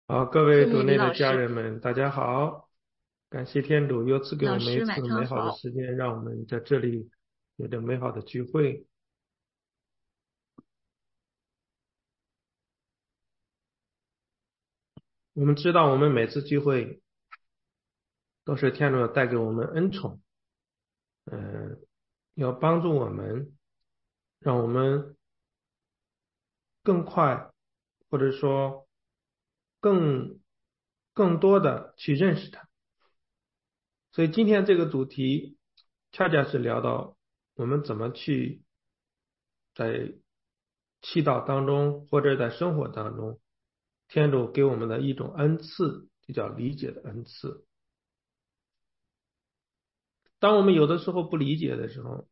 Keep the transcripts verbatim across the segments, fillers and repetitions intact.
好，各位谢谢李主内的老师。 家人们，大家好！感谢天主又赐给我们一老师晚次美好的上好。 时间，让我们在这里有着美好的聚会。我们知道，我们每次聚会都是天主带给我们恩宠，嗯、要帮助我们，让我们更快，或者说更更多的去认识他。所以今天这个主题，恰恰是聊到我们怎么去在祈祷当中，或者在生活当中，天主给我们的一种恩赐，就叫理解的恩赐。当我们有的时候不理解的时候，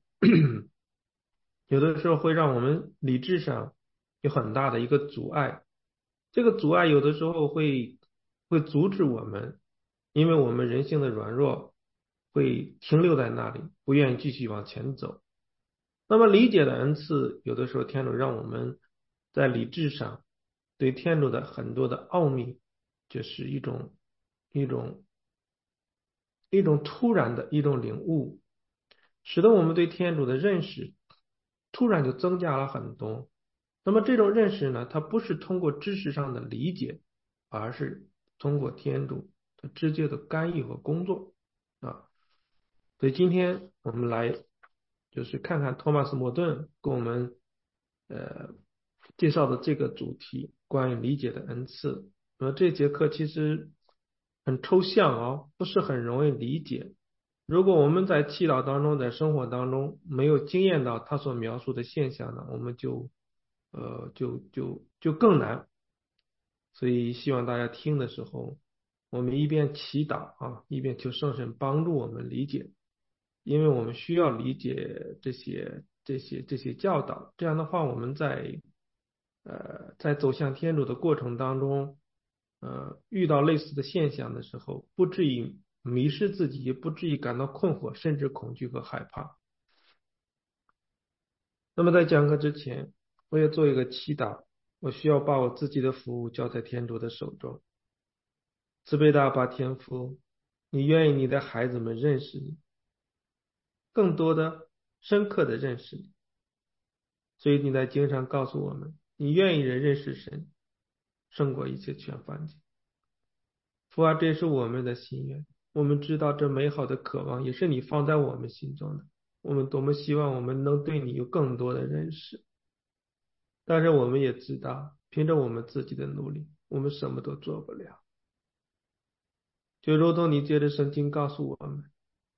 有的时候会让我们理智上有很大的一个阻碍。这个阻碍有的时候会会阻止我们，因为我们人性的软弱会停留在那里，不愿意继续往前走。那么理解的恩赐，有的时候天主让我们在理智上对天主的很多的奥秘，就是一种一种一种突然的一种领悟，使得我们对天主的认识突然就增加了很多。那么这种认识呢，它不是通过知识上的理解，而是通过天主的直接的干预和工作啊。所以今天我们来就是看看托马斯·莫顿给我们呃介绍的这个主题，关于理解的恩赐。那么这节课其实很抽象哦，不是很容易理解。如果我们在祈祷当中，在生活当中没有经验到他所描述的现象呢，我们就呃就就就更难。所以希望大家听的时候，我们一边祈祷啊，一边求圣神帮助我们理解，因为我们需要理解这些这些这些教导。这样的话，我们在呃在走向天主的过程当中，呃遇到类似的现象的时候，不至于迷失自己，也不至于感到困惑，甚至恐惧和害怕。那么在讲课之前，我也做一个祈祷，我需要把我自己的服务交在天主的手中。慈悲的阿爸天父，你愿意你的孩子们认识你，更多的、深刻的认识你。所以你在经上告诉我们，你愿意人认识神，胜过一切全凡界。父啊，这是我们的心愿。我们知道这美好的渴望也是你放在我们心中的。我们多么希望我们能对你有更多的认识，但是我们也知道，凭着我们自己的努力，我们什么都做不了。就如同你借着圣经告诉我们，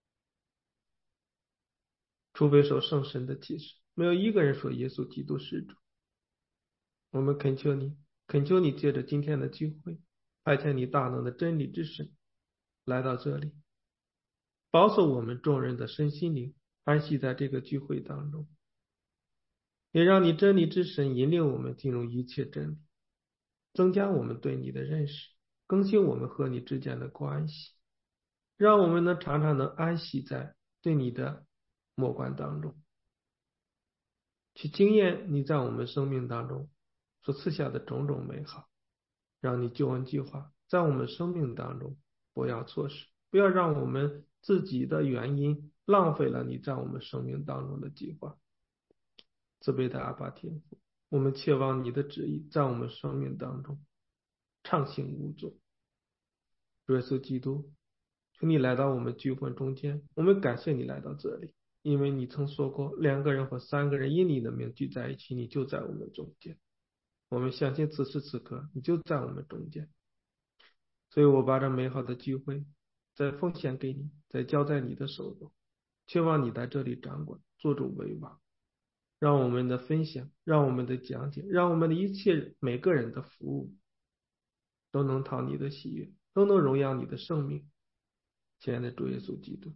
除非受圣神的启示，没有一个人说耶稣基督是主。我们恳求你，恳求你借着今天的聚会，派遣你大能的真理之神来到这里，保守我们众人的身心灵，安息在这个聚会当中，也让你真理之神引领我们进入一切真理，增加我们对你的认识，更新我们和你之间的关系，让我们能常常能安息在对你的默观当中。去经验你在我们生命当中所赐下的种种美好，让你救恩计划在我们生命当中不要错失，不要让我们自己的原因浪费了你在我们生命当中的计划。慈悲的阿爸天父，我们切望你的旨意在我们生命当中畅行无阻。主耶稣基督，求你来到我们聚会中间，我们感谢你来到这里，因为你曾说过，两个人或三个人因你的名聚在一起，你就在我们中间。我们相信此时此刻你就在我们中间，所以我把这美好的聚会再奉献给你，再交在你的手中，希望你在这里掌管，做主为王，让我们的分享，让我们的讲解，让我们的一切每个人的服务都能讨你的喜悦，都能荣耀你的圣名。亲爱的主耶稣基督，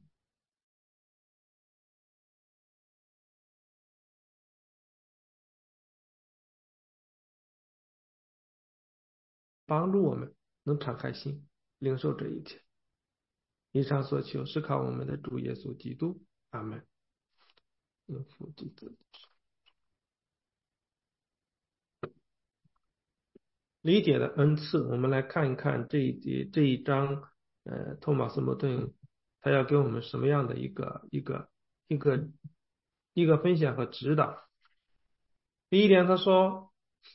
帮助我们能敞开心，领受这一切。以上所求是靠我们的主耶稣基督。阿门。应父及子理解的恩赐，我们来看一看这一节这一章，呃，托马斯·摩顿他要给我们什么样的一个一个一个一个分享和指导。第一点，他说，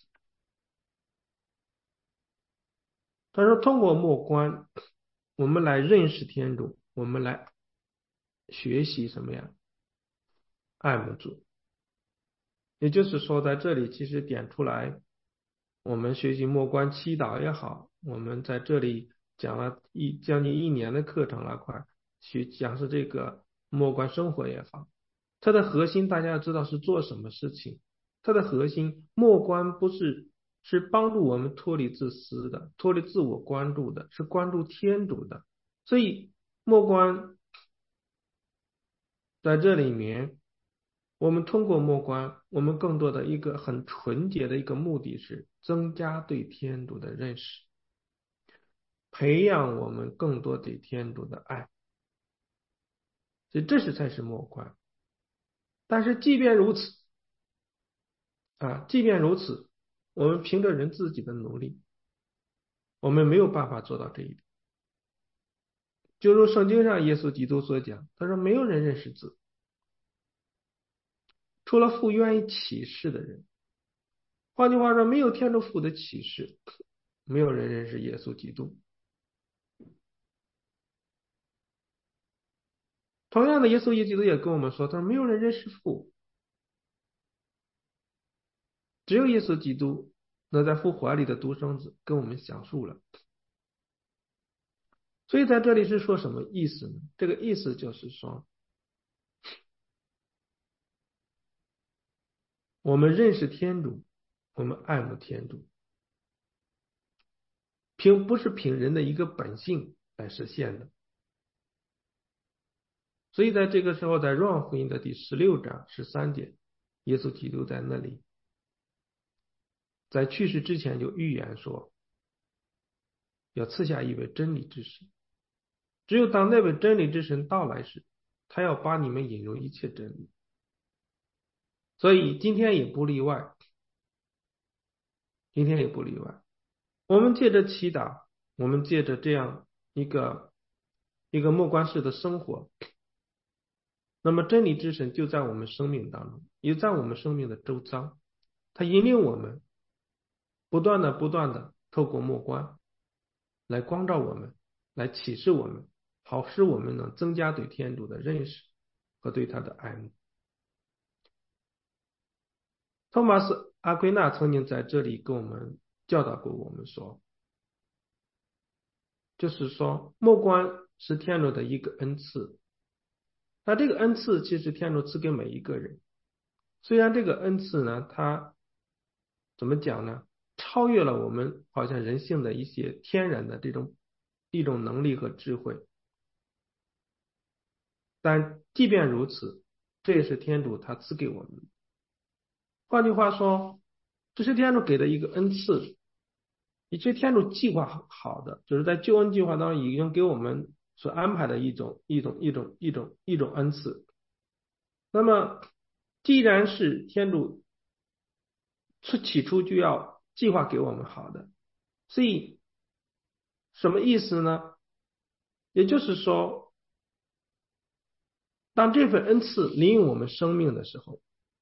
他说通过默观，我们来认识天主，我们来学习什么呀？爱慕主。也就是说，在这里其实点出来，我们学习默观祈祷也好，我们在这里讲了一将近一年的课程那块，去讲是这个默观生活也好，它的核心大家要知道是做什么事情。它的核心默观不是是帮助我们脱离自私的，脱离自我关注的，是关注天主的。所以默观在这里面，我们通过默观，我们更多的一个很纯洁的一个目的是增加对天主的认识，培养我们更多对天主的爱，所以这是才是默观。但是即便如此啊，即便如此，我们凭着人自己的努力，我们没有办法做到这一点。就如圣经上耶稣基督所讲，他说没有人认识子，除了父愿意启示的人。换句话说，没有天主父的启示，没有人认识耶稣基督。同样的，耶稣基督也跟我们说，他说没有人认识父，只有耶稣基督能在父怀里的独生子跟我们讲述了。所以在这里是说什么意思呢？这个意思就是说，我们认识天主，我们爱慕天主，凭不是凭人的一个本性来实现的。所以在这个时候，在若望福音的第十六章十三节，耶稣基督在那里，在去世之前就预言说，要赐下一位真理之神。只有当那位真理之神到来时，他要把你们引入一切真理。所以今天也不例外，今天也不例外。我们借着祈祷，我们借着这样一个一个默观式的生活，那么真理之神就在我们生命当中，也在我们生命的周遭，他引领我们，不断的不断的透过默观来光照我们，来启示我们，好使我们能增加对天主的认识和对他的爱慕。托马斯·阿奎那曾经在这里跟我们教导过我们说，就是说默观是天主的一个恩赐，那这个恩赐其实天主赐给每一个人，虽然这个恩赐呢，它怎么讲呢？超越了我们好像人性的一些天然的这种一种能力和智慧，但即便如此，这也是天主他赐给我们的。换句话说，这是天主给的一个恩赐，也是天主计划好的，就是在救恩计划当中已经给我们所安排的一种一种一种一种一种恩赐。那么，既然是天主是起初就要计划给我们好的，所以什么意思呢？也就是说，当这份恩赐临于我们生命的时候，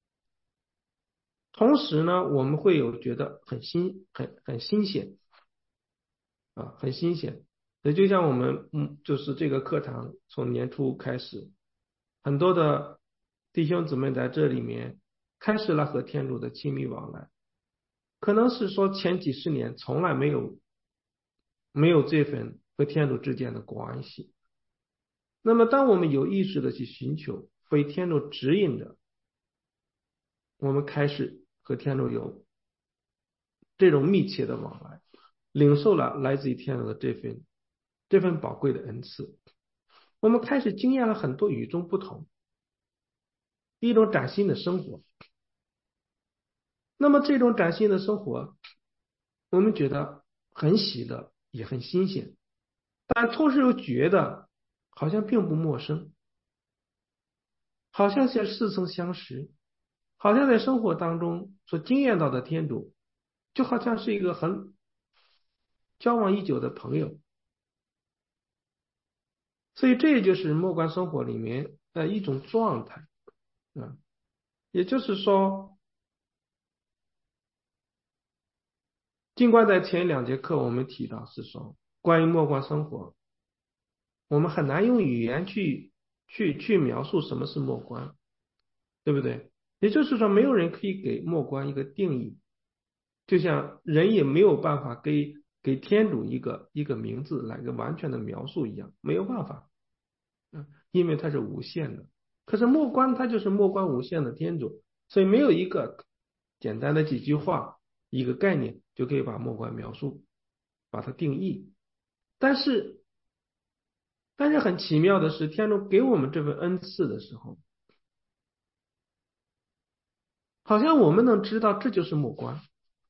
同时呢，我们会有觉得很新、很很新鲜啊，很新鲜。也就像我们嗯，就是这个课堂从年初开始，很多的弟兄姊妹在这里面开始了和天主的亲密往来，可能是说前几十年从来没有没有这份和天主之间的关系。那么，当我们有意识的去寻求，被天主指引着，我们开始和天主有这种密切的往来，领受了来自于天主的这份这份宝贵的恩赐，我们开始经验了很多与众不同、一种崭新的生活。那么，这种崭新的生活，我们觉得很喜乐，也很新鲜，但同时又觉得好像并不陌生，好像是似曾相识，好像在生活当中所经验到的天主，就好像是一个很交往已久的朋友。所以这就是默观生活里面的一种状态啊，也就是说，尽管在前两节课我们提到是说，关于默观生活，我们很难用语言去去去描述什么是默观，对不对？也就是说，没有人可以给默观一个定义，就像人也没有办法给给天主一个一个名字来个完全的描述一样，没有办法。嗯，因为它是无限的。可是默观它就是默观无限的天主，所以没有一个简单的几句话一个概念就可以把默观描述，把它定义。但是但是很奇妙的是，天主给我们这份恩赐的时候，好像我们能知道这就是默观，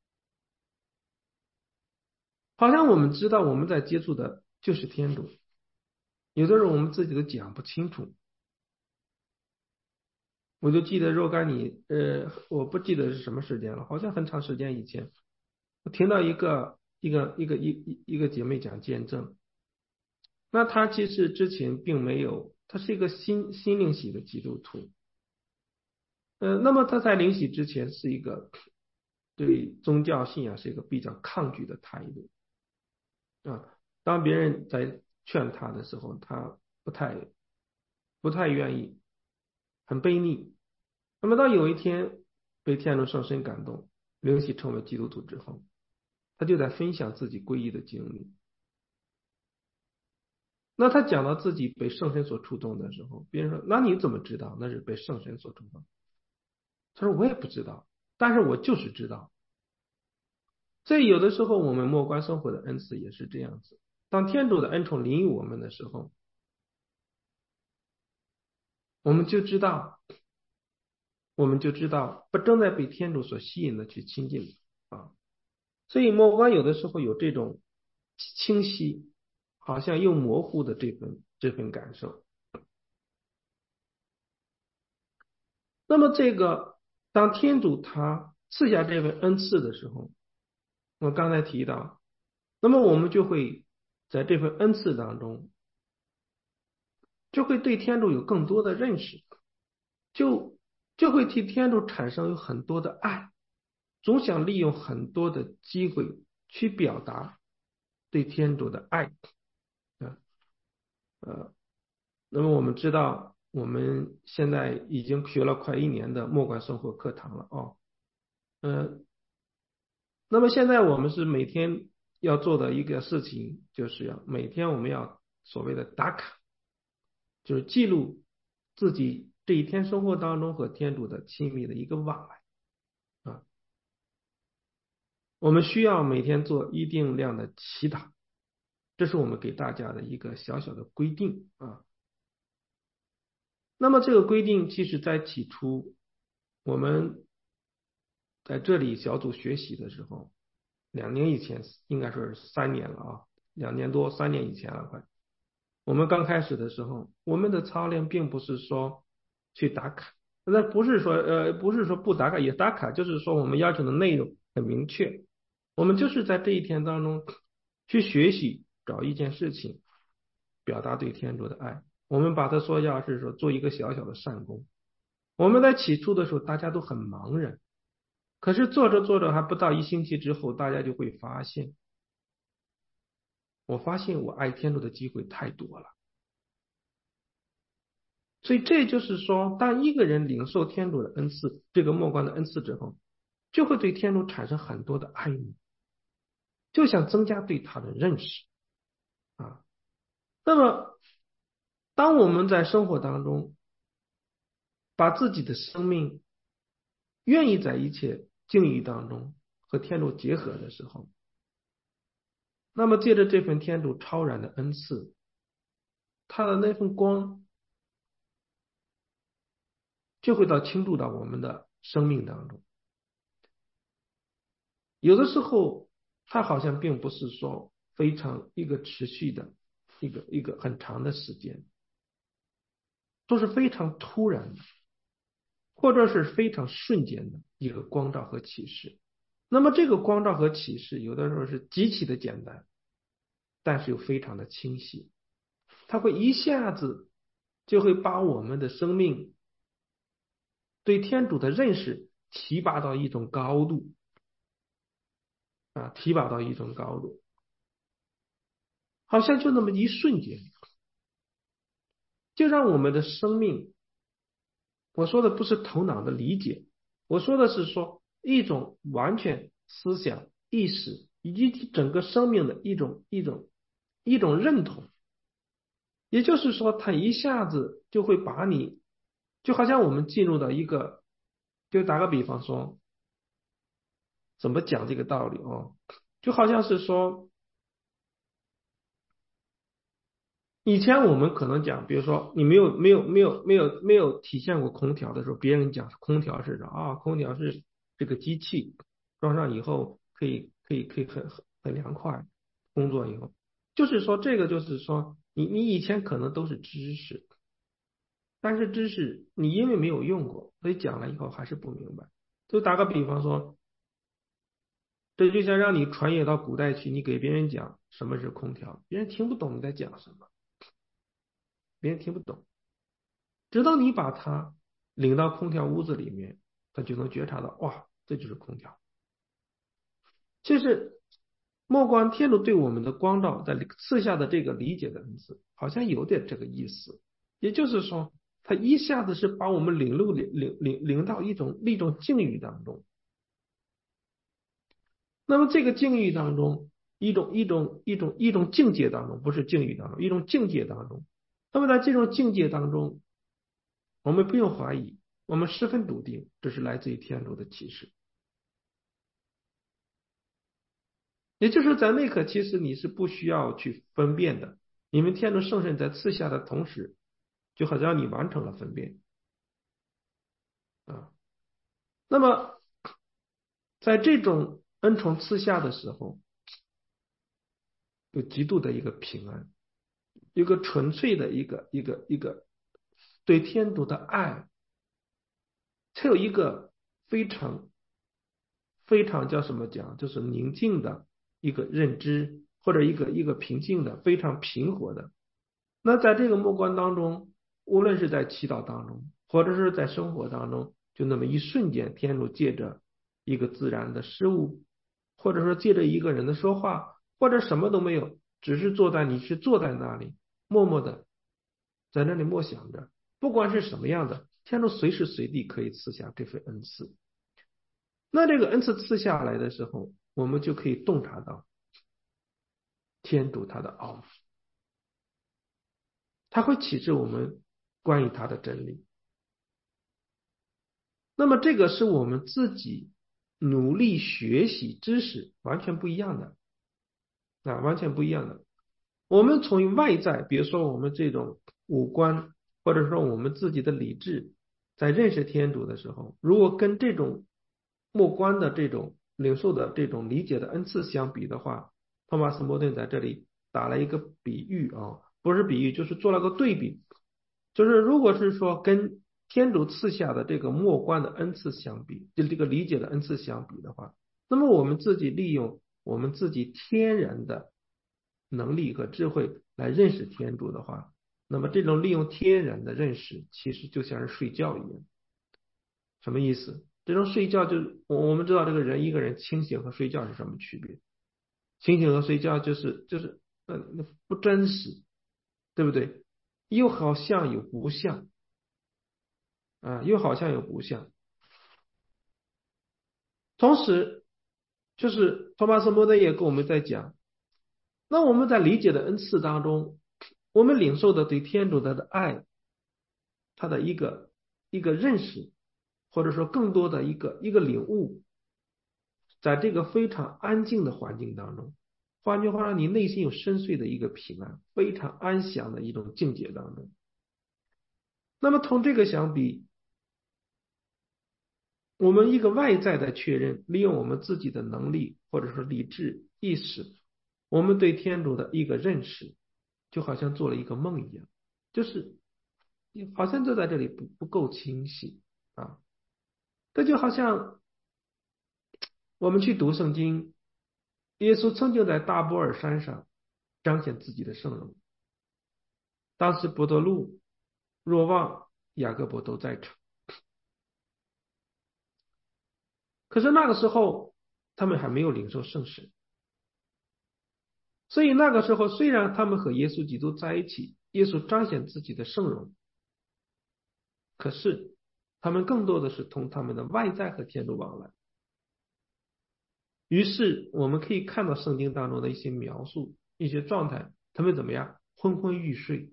好像我们知道我们在接触的就是天主，有的时候我们自己都讲不清楚。我就记得若干你，呃，我不记得是什么时间了，好像很长时间以前，我听到一个一个一个一一一个姐妹讲见证，那她其实之前并没有，她是一个新新领洗的基督徒，呃，那么她在领洗之前是一个对宗教信仰是一个比较抗拒的态度啊，当别人在劝她的时候，她不太不太愿意，很卑逆。那么到有一天被天主圣神感动，灵洗成为基督徒之后，他就在分享自己皈依的经历。那他讲到自己被圣神所触动的时候，别人说：“那你怎么知道那是被圣神所触动？”他说：“我也不知道，但是我就是知道。”所以有的时候我们默观生活的恩赐也是这样子。当天主的恩宠临于我们的时候，我们就知道，我们就知道不正在被天主所吸引的去亲近啊。所以默观有的时候有这种清晰，好像又模糊的这份这份感受。那么这个当天主他赐下这份恩赐的时候，我刚才提到，那么我们就会在这份恩赐当中，就会对天主有更多的认识，就就会替天主产生有很多的爱，总想利用很多的机会去表达对天主的爱啊。呃，那么我们知道，我们现在已经学了快一年的默观生活课堂了哦。嗯，那么现在我们是每天要做的一个事情，就是要每天我们要所谓的打卡，就是记录自己这一天生活当中和天主的亲密的一个往来啊。我们需要每天做一定量的祈祷，这是我们给大家的一个小小的规定啊。那么这个规定其实在起初我们在这里小组学习的时候，两年以前应该说是三年了啊，两年多三年以前了快。我们刚开始的时候，我们的操练并不是说去打卡，那不是说呃不是说不打卡也打卡，就是说我们要求的内容很明确，我们就是在这一天当中去学习找一件事情，表达对天主的爱。我们把它说要是说做一个小小的善功。我们在起初的时候大家都很茫然，可是做着做着还不到一星期之后，大家就会发现，我发现我爱天主的机会太多了。所以这就是说，当一个人领受天主的恩赐，这个默观的恩赐之后，就会对天主产生很多的爱慕，就想增加对他的认识啊。那么，当我们在生活当中把自己的生命愿意在一切境遇当中和天主结合的时候，那么借着这份天主超然的恩赐，他的那份光就会到倾注到我们的生命当中。有的时候，它好像并不是说非常一个持续的一个一个很长的时间，都是非常突然的，或者是非常瞬间的一个光照和启示。那么这个光照和启示，有的时候是极其的简单， 但是又非常的清晰，它会一下子就会把我们的生命对天主的认识提拔到一种高度啊，提拔到一种高度，好像就那么一瞬间，就让我们的生命，我说的不是头脑的理解，我说的是说一种完全思想、意识以及整个生命的一种一种一种认同。也就是说，它一下子就会把你，就好像我们进入到一个，就打个比方说，怎么讲这个道理哦？就好像是说，以前我们可能讲，比如说你没有没有没有没有没有体现过空调的时候，别人讲空调是啥啊？空调是这个机器装上以后可以可以可以很很很凉快，工作以后，就是说这个就是说你你以前可能都是知识，但是知识你因为没有用过，所以讲了以后还是不明白。就打个比方说，这就像让你穿越到古代去，你给别人讲什么是空调，别人听不懂你在讲什么，别人听不懂。直到你把他领到空调屋子里面，他就能觉察到，哇，这就是空调。其实，莫光天主对我们的光照在赐下的这个理解的恩赐，好像有点这个意思。也就是说，他一下子是把我们领入领领领领到一种一种境遇当中。那么这个境遇当中，一种一种一种一种境界当中，不是境遇当中，一种境界当中。那么在这种境界当中，我们不用怀疑，我们十分笃定，这是来自于天主的启示。也就是在那刻，其实你是不需要去分辨的。你们天主圣神在赐下的同时，就好像你完成了分辨啊。那么在这种恩宠赐下的时候，有极度的一个平安，一个纯粹的一个一个一个对天主的爱，才有一个非常非常叫什么讲，就是宁静的一个认知，或者一个一个平静的、非常平和的。那在这个默观当中，无论是在祈祷当中，或者是在生活当中，就那么一瞬间，天主借着一个自然的事物，或者说借着一个人的说话，或者什么都没有，只是坐在你是坐在那里，默默的在那里默想着，不管是什么样的，天主随时随地可以赐下这份恩赐。那这个恩赐赐下来的时候，我们就可以洞察到天主他的奥秘，他会启示我们关于他的真理。那么这个是我们自己努力学习知识完全不一样的啊，完全不一样的。我们从外在，比如说我们这种五官，或者说我们自己的理智，在认识天主的时候，如果跟这种默观的这种领受的这种理解的恩赐相比的话，托马斯·摩顿在这里打了一个比喻啊，不是比喻，就是做了个对比，就是如果是说跟天主赐下的这个默观的恩赐相比，就这个理解的恩赐相比的话，那么我们自己利用我们自己天然的能力和智慧来认识天主的话，那么这种利用天然的认识，其实就像是睡觉一样。什么意思？这种睡觉就是我我们知道这个人一个人清醒和睡觉是什么区别？清醒和睡觉就是就是呃不真实，对不对？又好像又不像啊，又好像又不像。同时，就是托马斯·莫德也跟我们在讲，那我们在理解的恩赐当中，我们领受的对天主的的爱，他的一个一个认识，或者说更多的一个一个领悟，在这个非常安静的环境当中，换句话说，你内心有深邃的一个平安，非常安详的一种境界当中。那么同这个相比，我们一个外在的确认，利用我们自己的能力或者说理智意识，我们对天主的一个认识，就好像做了一个梦一样，就是好像就在这里不不够清晰啊。这就好像我们去读圣经，耶稣曾经在大波尔山上彰显自己的圣容。当时伯多禄、若望、雅各伯都在场，可是那个时候他们还没有领受圣神，所以那个时候虽然他们和耶稣基督在一起，耶稣彰显自己的圣容，可是他们更多的是同他们的外在和天主往来。于是我们可以看到圣经当中的一些描述，一些状态，他们怎么样？昏昏欲睡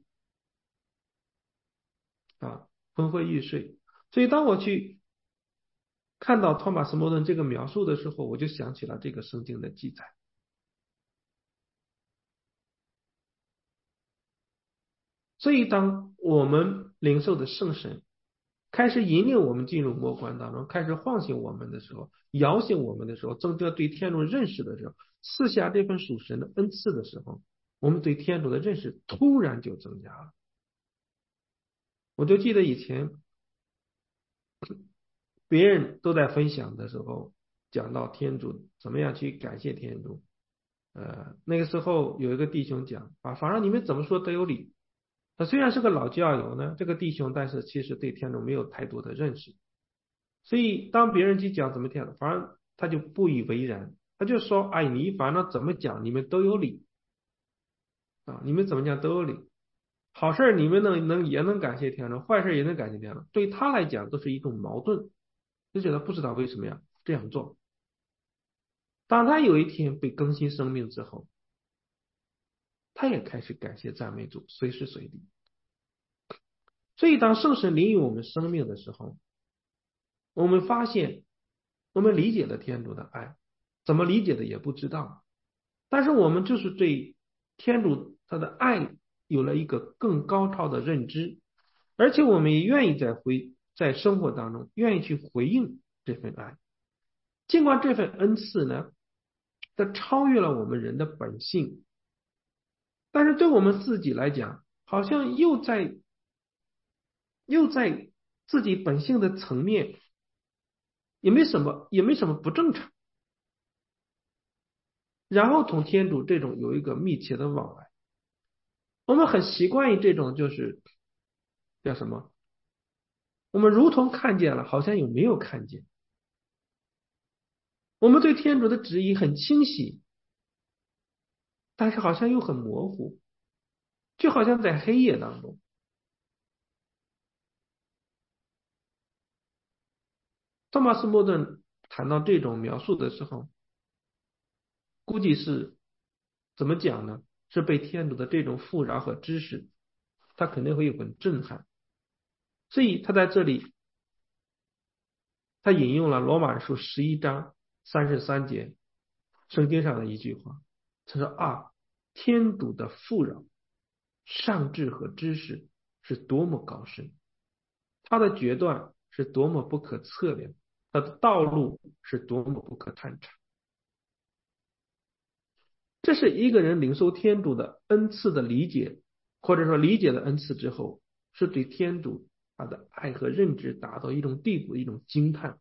啊，昏昏欲睡。所以当我去看到托马斯·莫顿这个描述的时候，我就想起了这个圣经的记载。所以当我们领受的圣神开始引领我们进入魔关当中，开始唤醒我们的时候，摇醒我们的时候，增加对天主认识的时候，赐下这份属神的恩赐的时候，我们对天主的认识突然就增加了。我就记得以前别人都在分享的时候，讲到天主怎么样去感谢天主，呃，那个时候有一个弟兄讲啊，反正你们怎么说都有理。他虽然是个老教友呢，这个弟兄，但是其实对天主没有太多的认识，所以当别人去讲怎么天主，反正他就不以为然，他就说，哎，你反正怎么讲你们都有理啊，你们怎么讲都有理，好事你们能能也能感谢天主，坏事也能感谢天主，对他来讲都是一种矛盾，就觉得不知道为什么呀这样做。当他有一天被更新生命之后，他也开始感谢赞美主，随时随地。所以当圣神临于我们生命的时候，我们发现我们理解了天主的爱，怎么理解的也不知道，但是我们就是对天主他的爱有了一个更高超的认知，而且我们也愿意在回在生活当中愿意去回应这份爱，尽管这份恩赐呢，它超越了我们人的本性，但是对我们自己来讲，好像又在又在自己本性的层面也没什么也没什么不正常，然后同天主这种有一个密切的往来，我们很习惯于这种就是叫什么？我们如同看见了，好像又没有看见。我们对天主的旨意很清晰，但是好像又很模糊，就好像在黑夜当中。托马斯·莫顿谈到这种描述的时候，估计是怎么讲呢？是被天主的这种富饶和知识，他肯定会有很震撼。所以他在这里，他引用了罗马书十一章三十三节圣经上的一句话，他说啊，天主的富饶、上智和知识是多么高深，他的决断是多么不可测量，他的道路是多么不可探查。这是一个人领受天主的恩赐的理解，或者说理解的恩赐之后，是对天主他的爱和认知达到一种地步，一种惊叹。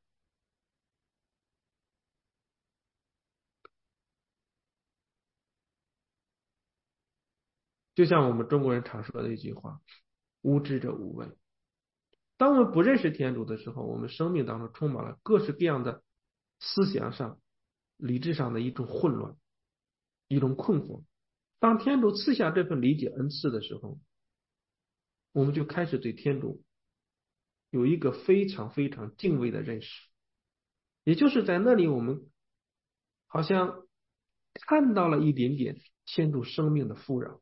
就像我们中国人常说的一句话：无知者无畏。当我们不认识天主的时候，我们生命当中充满了各式各样的思想上、理智上的一种混乱，一种困惑。当天主赐下这份理解恩赐的时候，我们就开始对天主有一个非常非常敬畏的认识。也就是在那里，我们好像看到了一点点天主生命的富饶，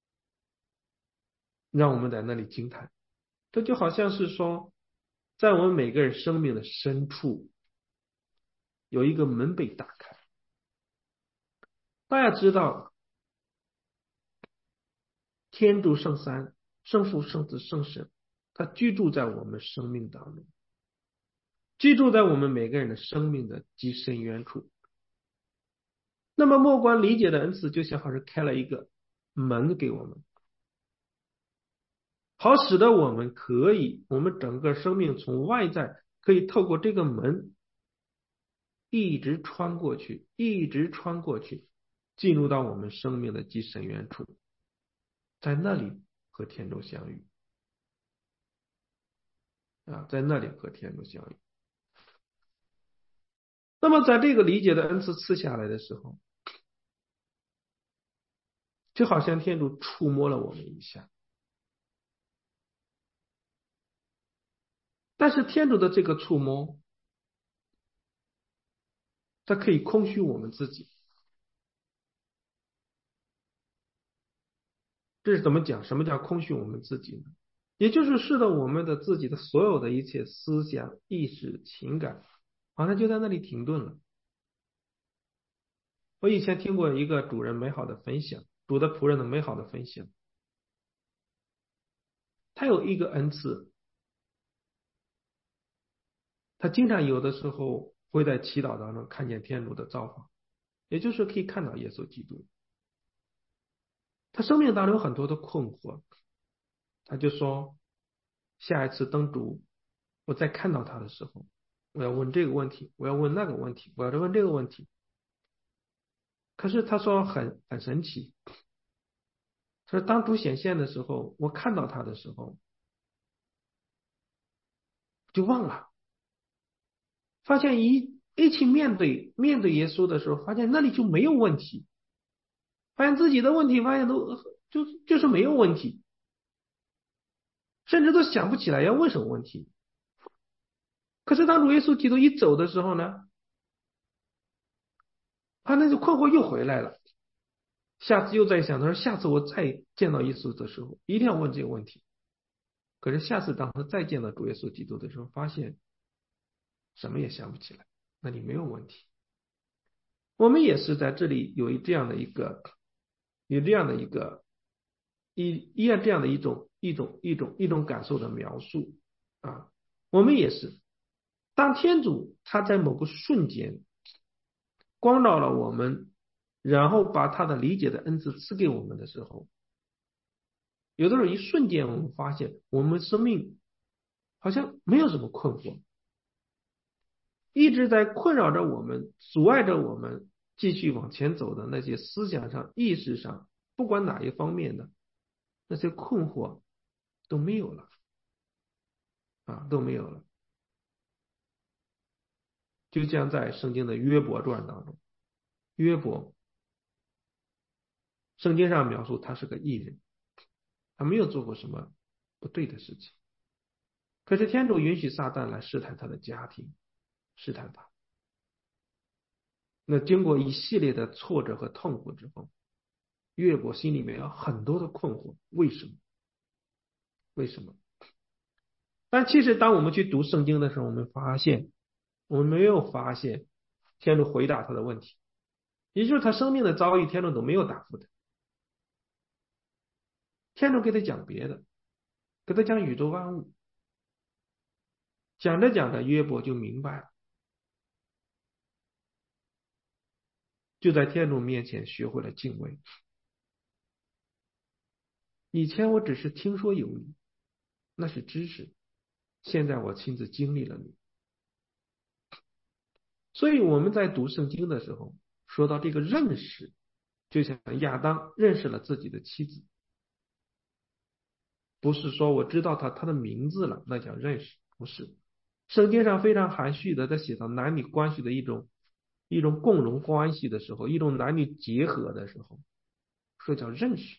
让我们在那里惊叹。这就好像是说，在我们每个人生命的深处，有一个门被打开。大家知道，天主圣三、圣父、圣子、圣神，他居住在我们生命当中，居住在我们每个人的生命的极深渊处。那么，莫观理解的恩赐就像好是开了一个门给我们，好使得我们可以，我们整个生命从外在可以透过这个门一直穿过去，一直穿过去， 进入到我们生命的极深渊处，在那里和天主相遇啊，在那里和天主相遇。那么在这个理解的恩赐赐下来的时候，就好像天主触摸了我们一下，但是天主的这个触摸，它可以空虚我们自己。这是怎么讲？什么叫空虚我们自己呢？也就是使得我们的自己的所有的一切思想、意识、情感，好像就在那里停顿了。我以前听过一个主人美好的分享，主的仆人的美好的分享。他有一个恩赐，他经常有的时候会在祈祷当中看见天主的造化，也就是可以看到耶稣基督。他生命当中有很多的困惑，他就说，下一次登主我再看到他的时候，我要问这个问题，我要问那个问题，我要问这个问题。可是他说很很神奇，他说当主显现的时候，我看到他的时候就忘了，发现一一起面对面对耶稣的时候，发现那里就没有问题，发现自己的问题，发现都就就是没有问题，甚至都想不起来要问什么问题。可是当主耶稣基督一走的时候呢，他那个困惑又回来了。下次又在想，他说下次我再见到耶稣的时候，一定要问这个问题。可是下次当他再见到主耶稣基督的时候，发现什么也想不起来，那里没有问题。我们也是在这里有这样的一个，有这样的一个一一样这样的一种一种一种一种感受的描述啊。我们也是，当天主他在某个瞬间光照了我们，然后把他的理解的恩赐赐给我们的时候，有的时候一瞬间我们发现我们生命好像没有什么困惑，一直在困扰着我们，阻碍着我们继续往前走的那些思想上、意识上，不管哪一方面的那些困惑都没有了啊，都没有了。就像在圣经的约伯传当中，约伯圣经上描述他是个义人，他没有做过什么不对的事情，可是天主允许撒旦来试探他的家庭，试探他。那经过一系列的挫折和痛苦之后，约伯心里面有很多的困惑，为什么？为什么？但其实当我们去读圣经的时候，我们发现，我们没有发现天主回答他的问题，也就是他生命的遭遇，天主都没有答复他。天主给他讲别的，给他讲宇宙万物，讲着讲着，约伯就明白了，就在天主面前学会了敬畏。以前我只是听说有你，那是知识，现在我亲自经历了你。所以我们在读圣经的时候，说到这个认识，就像亚当认识了自己的妻子，不是说我知道他他的名字了，那叫认识，不是。圣经上非常含蓄的在写到男女关系的一种一种共荣关系的时候，一种男女结合的时候，说叫认识。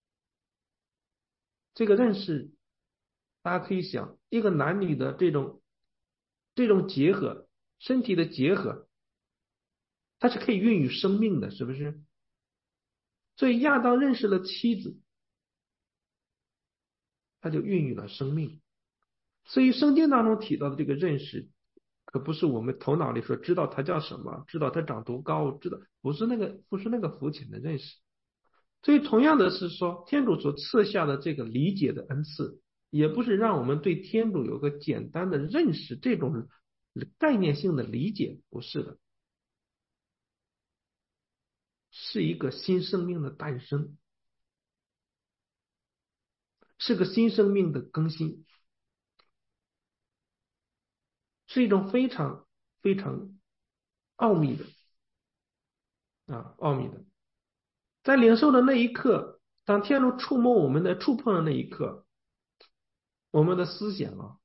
这个认识，大家可以想，一个男女的这种这种结合，身体的结合，它是可以孕育生命的，是不是？所以亚当认识了妻子，他就孕育了生命。所以圣经当中提到的这个认识，可不是我们头脑里说知道他叫什么，知道他长多高，知道不是那个不是那个肤浅的认识。所以同样的是说，天主所赐下的这个理解的恩赐，也不是让我们对天主有个简单的认识，这种概念性的理解，不是的，是一个新生命的诞生，是个新生命的更新，是一种非常非常奥秘的啊奥秘的。 在领受的那一刻，当天主触摸我们的触碰的那一刻，我们的思想啊，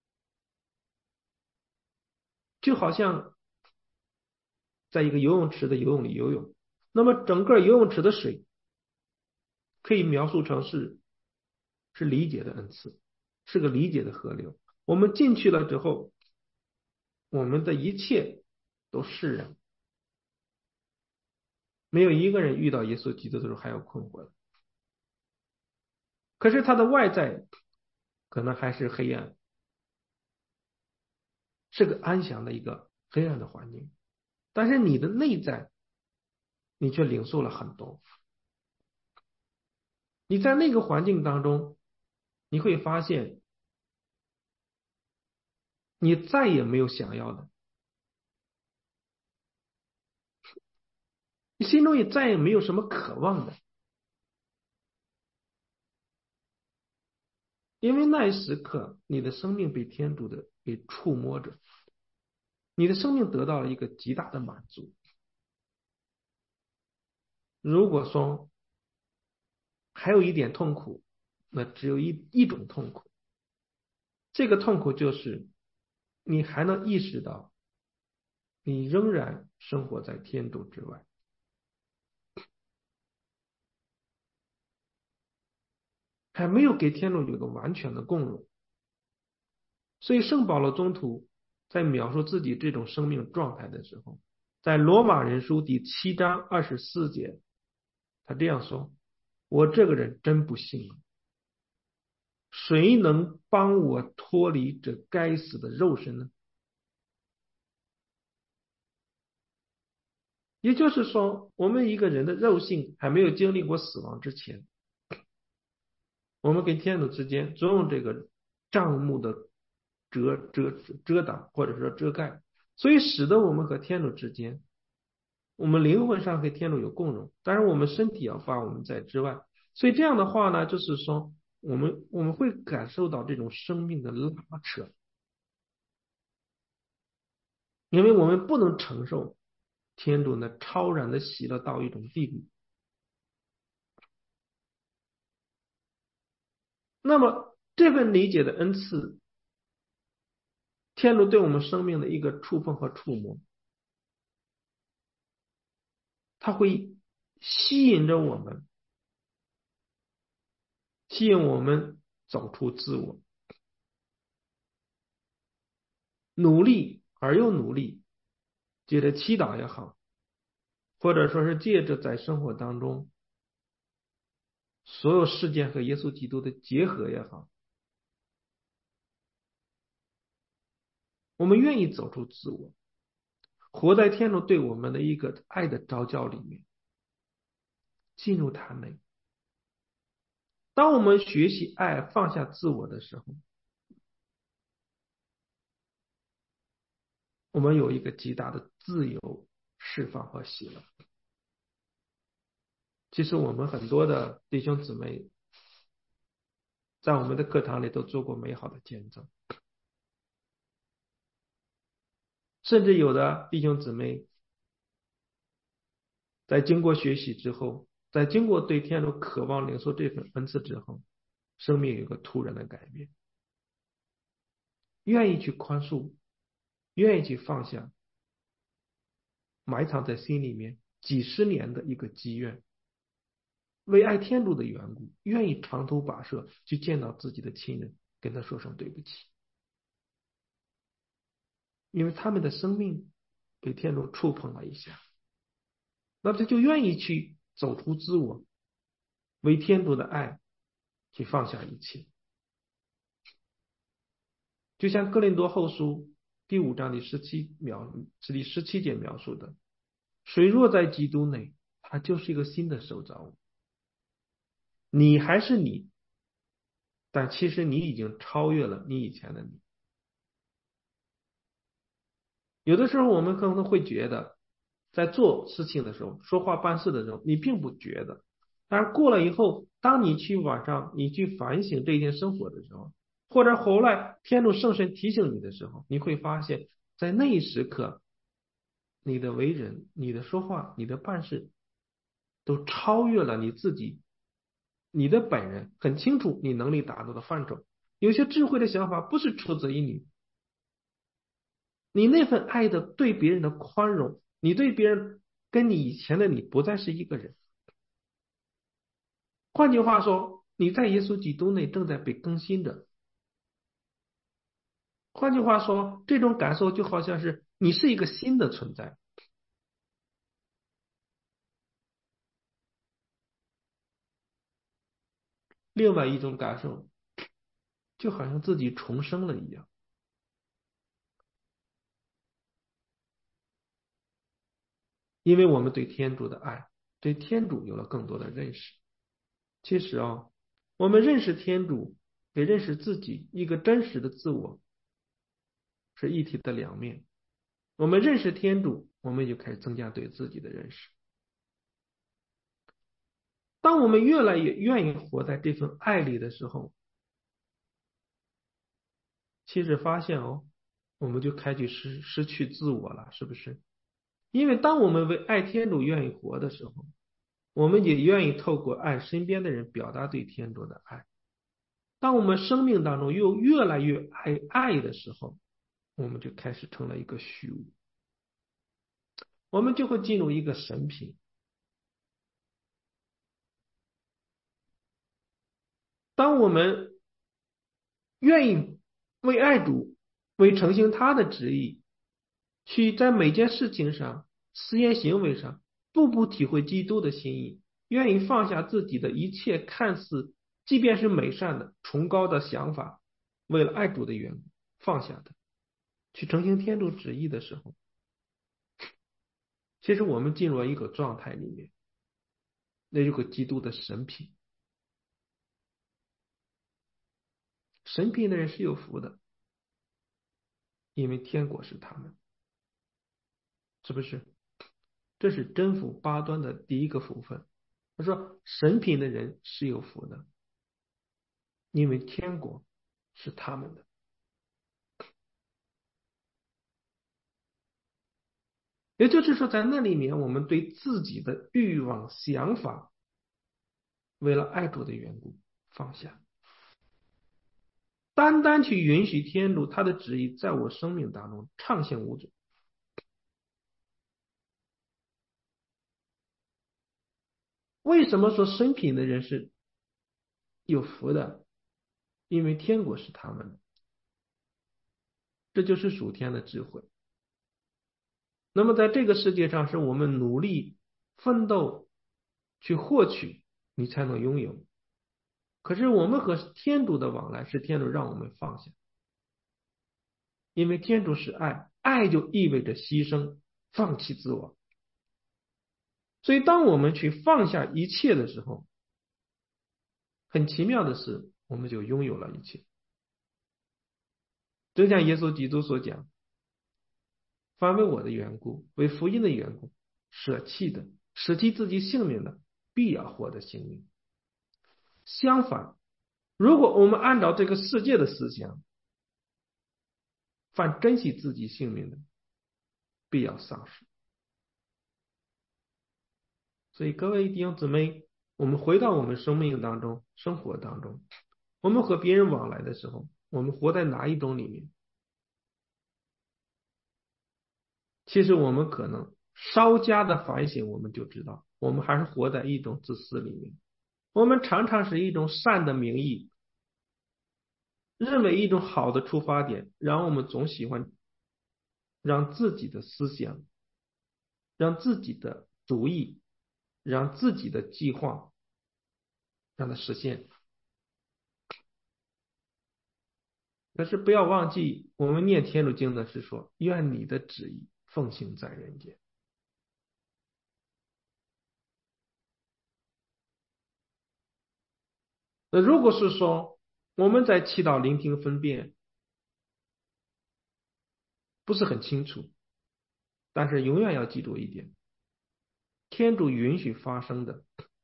就好像在一个游泳池的游泳里游泳，那么整个游泳池的水可以描述成是是理解的恩赐，是个理解的河流。我们进去了之后，我们的一切都释然，没有一个人遇到耶稣基督的时候还要困惑的。可是他的外在可能还是黑暗，是个安详的一个黑暗的环境，但是你的内在，你却领受了很多。你在那个环境当中，你会发现，你再也没有想要的，你心中也再也没有什么渴望的，因为那一时刻，你的生命被天主的给触摸着，你的生命得到了一个极大的满足。如果说还有一点痛苦，那只有一一种痛苦，这个痛苦就是你还能意识到，你仍然生活在天主之外，还没有给天主有个完全的共融。所以圣保罗宗徒在描述自己这种生命状态的时候，在罗马人书第七章二十四节，他这样说：我这个人真不幸啊，谁能帮我脱离这该死的肉身呢？也就是说，我们一个人的肉性还没有经历过死亡之前，我们跟天主之间总有这个帐幕的遮遮遮挡，或者说遮盖，所以使得我们和天主之间，我们灵魂上和天主有共融，当然我们身体要把我们在之外。所以这样的话呢，就是说我们我们会感受到这种生命的拉扯，因为我们不能承受天主呢超然的喜乐到一种地步。那么这份理解的恩赐，天主对我们生命的一个触碰和触摸，它会吸引着我们，吸引我们走出自我，努力而又努力，借着祈祷也好，或者说是借着在生活当中所有事件和耶稣基督的结合也好，我们愿意走出自我，活在天主对我们的一个爱的召教里面，进入他内。当我们学习爱，放下自我的时候，我们有一个极大的自由释放和喜乐。其实我们很多的弟兄姊妹在我们的课堂里都做过美好的见证，甚至有的弟兄姊妹在经过学习之后，在经过对天主渴望领受这份恩赐之后，生命有个突然的改变，愿意去宽恕，愿意去放下埋藏在心里面几十年的一个积怨，为爱天主的缘故，愿意长途跋涉去见到自己的亲人，跟他说声对不起，因为他们的生命被天主触碰了一下，那他就愿意去走出自我，为天主的爱去放下一切。就像哥林多后书第五章第十七描是第十七节描述的，谁若在基督内，他就是一个新的受造物，你还是你，但其实你已经超越了你以前的你。有的时候我们可能会觉得，在做事情的时候，说话办事的时候，你并不觉得，但是过了以后，当你去晚上你去反省这一天生活的时候，或者后来天主圣神提醒你的时候，你会发现在那一时刻，你的为人、你的说话、你的办事， 都超越了你自己，你的本人很清楚你能力达到的范畴。有些智慧的想法不是出自于你，你那份爱的对别人的宽容，你对别人跟你以前的你不再是一个人。换句话说，你在耶稣基督内正在被更新着。换句话说，这种感受就好像是你是一个新的存在。另外一种感受，就好像自己重生了一样，因为我们对天主的爱，对天主有了更多的认识。其实啊，我们认识天主，也认识自己，一个真实的自我，是一体的两面。我们认识天主，我们就开始增加对自己的认识。当我们越来越愿意活在这份爱里的时候，其实发现哦，我们就开始失失去自我了，是不是？因为当我们为爱天主愿意活的时候，我们也愿意透过爱身边的人表达对天主的爱。当我们生命当中又越来越爱爱的时候，我们就开始成了一个虚无，我们就会进入一个神品。当我们愿意为爱主，为承行他的旨意，去在每件事情上、思言行为上，步步体会基督的心意，愿意放下自己的一切看似即便是美善的、崇高的想法，为了爱主的缘故放下的，去承行天主旨意的时候，其实我们进入了一个状态里面，那有个基督的神品。神品的人是有福的，因为天国是他们，是不是？这是真福八端的第一个福分。他说，神品的人是有福的，因为天国是他们的。也就是说，在那里面，我们对自己的欲望、想法，为了爱主的缘故放下，单单去允许天主他的旨意在我生命当中畅行无阻。为什么说神品的人是有福的？因为天国是他们的，这就是属天的智慧。那么在这个世界上，是我们努力奋斗去获取，你才能拥有。可是我们和天主的往来，是天主让我们放下，因为天主是爱，爱就意味着牺牲、放弃自我。所以，当我们去放下一切的时候，很奇妙的是，我们就拥有了一切。正像耶稣基督所讲：凡为我的缘故，为福音的缘故，舍弃的，舍弃自己性命的，必要获得性命。相反，如果我们按照这个世界的思想，凡珍惜自己性命的，必要丧失。所以，各位弟兄姊妹，我们回到我们生命当中、生活当中，我们和别人往来的时候，我们活在哪一种里面？其实我们可能稍加的反省，我们就知道，我们还是活在一种自私里面。我们常常是一种善的名义，认为一种好的出发点，然后我们总喜欢让自己的思想、让自己的主意、让自己的计划让它实现。但是不要忘记，我们念天主经的是说，愿你的旨意奉行在人间。那如果是说我们在祈祷、聆听、分辨不是很清楚，但是永远要记住一点：天主允许发生的，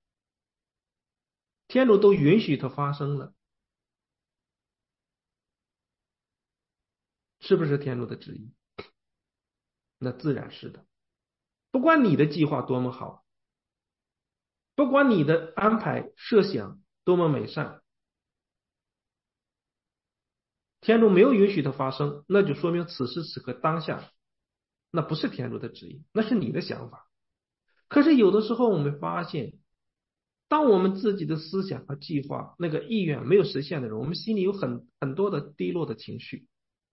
天主都允许它发生了，是不是天主的旨意？那自然是的。不管你的计划多么好， 不管你的安排设想多么美善，天主没有允许它发生，那就说明此时此刻当下，那不是天主的旨意，那是你的想法。可是有的时候我们发现，当我们自己的思想和计划那个意愿没有实现的时候，我们心里有很很多的低落的情绪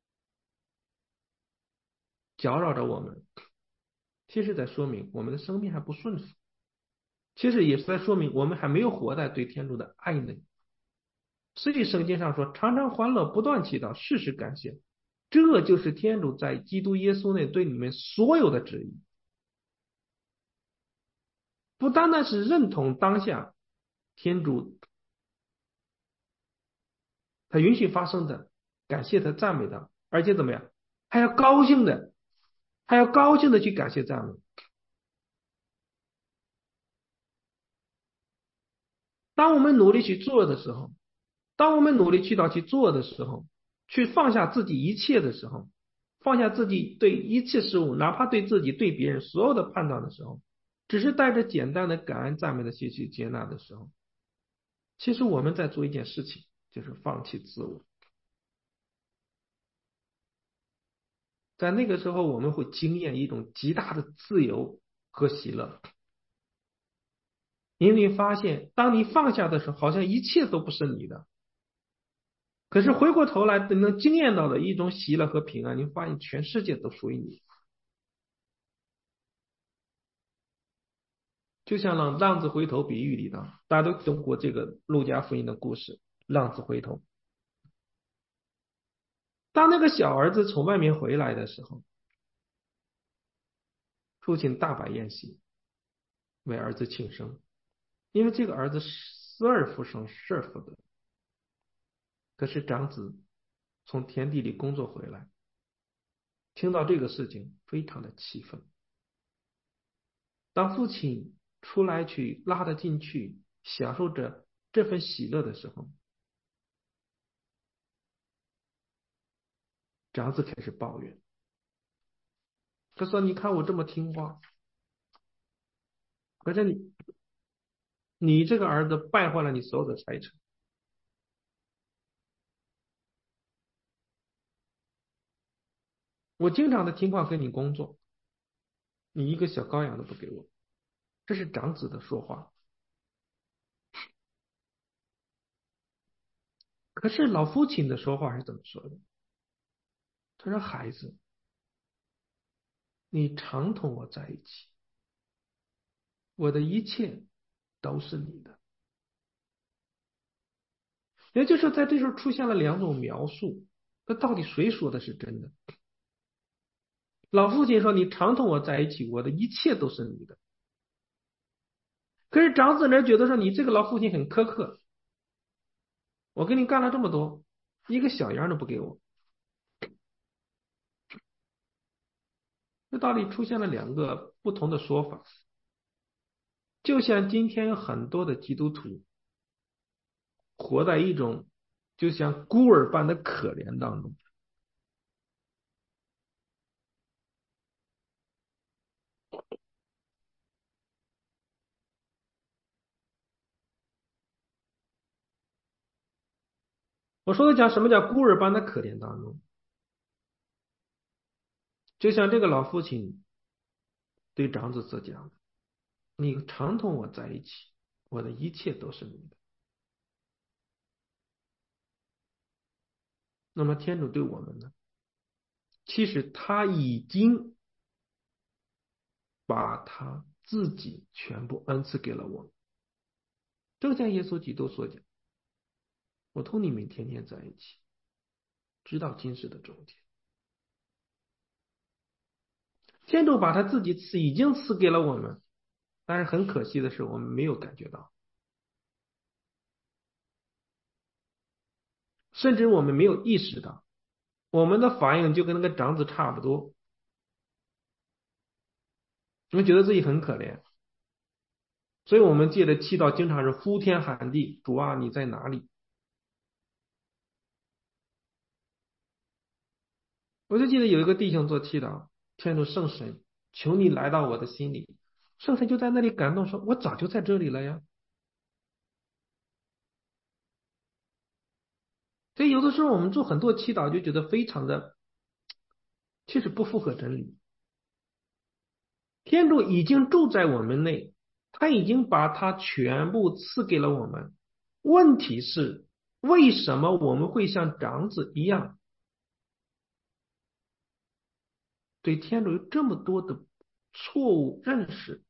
搅扰着我们，其实在说明我们的生命还不顺服，其实也是在说明我们还没有活在对天主的爱内。所以圣经上说，常常欢乐，不断祈祷，事事感谢，这就是天主在基督耶稣内对你们所有的旨意。不单单是认同当下天主他允许发生的，感谢他、赞美他，而且怎么样，还要高兴的，还要高兴的去感谢赞美。当我们努力去做的时候，当我们努力去到去做的时候，去放下自己一切的时候，放下自己对一切事物，哪怕对自己、对别人所有的判断的时候，只是带着简单的感恩、赞美的心去接纳的时候，其实我们在做一件事情，就是放弃自我。在那个时候，我们会经验一种极大的自由和喜乐，因为发现，当你放下的时候，好像一切都不是你的。可是回过头来，能经验到的一种喜乐和平安，你发现全世界都属于你。就像浪浪子回头比喻里的，大家都懂过这个路加福音的故事，浪子回头。当那个小儿子从外面回来的时候，父亲大摆宴席为儿子庆生，因为这个儿子失而复生，失而复得。可是长子从田地里工作回来，听到这个事情，非常的气愤。当父亲出来去拉他进去，享受着这份喜乐的时候，长子开始抱怨。他说：“你看我这么听话，可是你你这个儿子败坏了你所有的财产。我经常的听话跟你工作，你一个小羔羊都不给我。”这是长子的说话。可是老父亲的说话是怎么说的？他说：“孩子，你常同我在一起，我的一切都是你的。”也就是说，在这时候出现了两种描述，那到底谁说的是真的？老父亲说：“你常同我在一起，我的一切都是你的。”可是长子呢，觉得说你这个老父亲很苛刻，我给你干了这么多，一个小样都不给我。这道理出现了两个不同的说法，就像今天有很多的基督徒活在一种就像孤儿般的可怜当中。我说的讲什么叫孤儿般的可怜当中，就像这个老父亲对长子所讲的：“你常同我在一起，我的一切都是你的。”那么天主对我们呢？其实他已经把他自己全部恩赐给了我们，正像耶稣基督所讲：“我同你们天天在一起，直到今世的终点。”天主把他自己赐已经赐给了我们，但是很可惜的是，我们没有感觉到，甚至我们没有意识到，我们的反应就跟那个长子差不多，我们觉得自己很可怜，所以我们借着祈祷经常是呼天喊地：“主啊，你在哪里？”我就记得有一个弟兄做祈祷：“天主圣神，求你来到我的心里， 圣神就在那里感动说：“我早就在这里了呀。”所以有的时候我们做很多祈祷就觉得非常的，其实不符合真理。天主已经住在我们内，他已经把他全部赐给了我们。问题是，为什么我们会像长子一样，对天主有这么多的错误认识？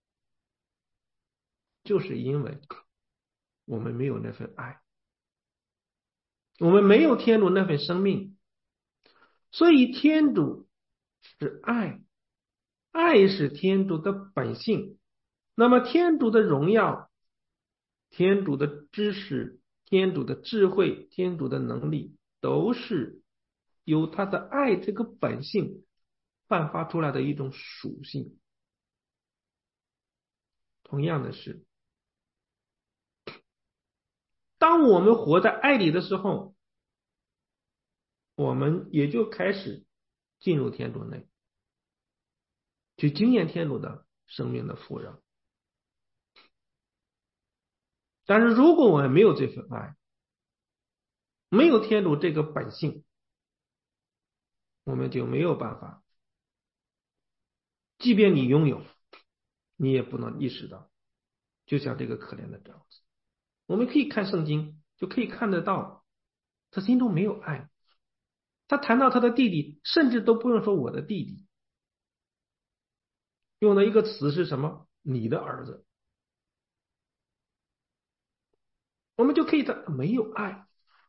就是因为我们没有那份爱，我们没有天主那份生命。所以天主是爱，爱是天主的本性。那么天主的荣耀、天主的知识、天主的智慧、天主的能力，都是由他的爱这个本性焕发出来的一种属性。同样的是，当我们活在爱里的时候，我们也就开始进入天主内，去经验天主的生命的富饶。但是如果我们没有这份爱，没有天主这个本性，我们就没有办法，即便你拥有，你也不能意识到。就像这个可怜的长子，我们可以看圣经，就可以看得到，他心中没有爱。他谈到他的弟弟，甚至都不用说我的弟弟，用的一个词是什么？你的儿子。我们就可以他没有爱，